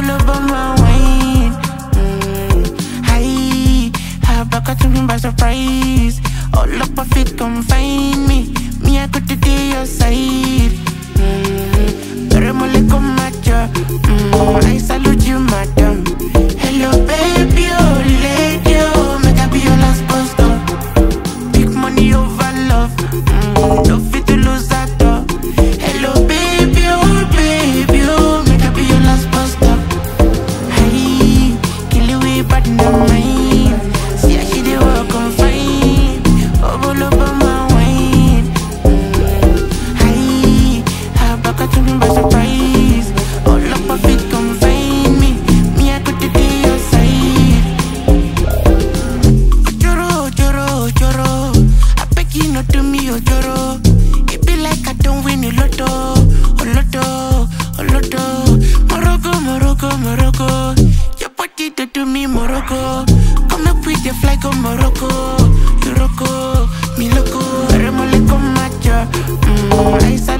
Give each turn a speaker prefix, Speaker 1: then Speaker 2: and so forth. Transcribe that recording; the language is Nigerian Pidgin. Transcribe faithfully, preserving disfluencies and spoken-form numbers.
Speaker 1: all over my wine. Mm, hi, how back to me by surprise. All up of it, come find me. Me, I got to do your side. Mm, pero mole con macho. Mm, I salute you, madam. Hello, baby, oh, lady, oh, make I be your last poster. Big money over love. Mm, don't fit to lose that door. Hello, baby, oh, baby, oh, make I be your last poster. Hey, kill it with bad in the mind. See how she dey walk on fine. All over my wine. Mm, hey, how back to me by surprise. All up of it, come find me. Me, I got to do your side. Ojoro, ojoro, ojoro. I beg you not to me, ojoro. It be like I don't win a lotto, a lotto, a lotto. Morocco, Morocco, Morocco. Your body to do me, Morocco. Come up with the fly, go Morocco, Morocco, mi loco. Remole con macho. Mm, I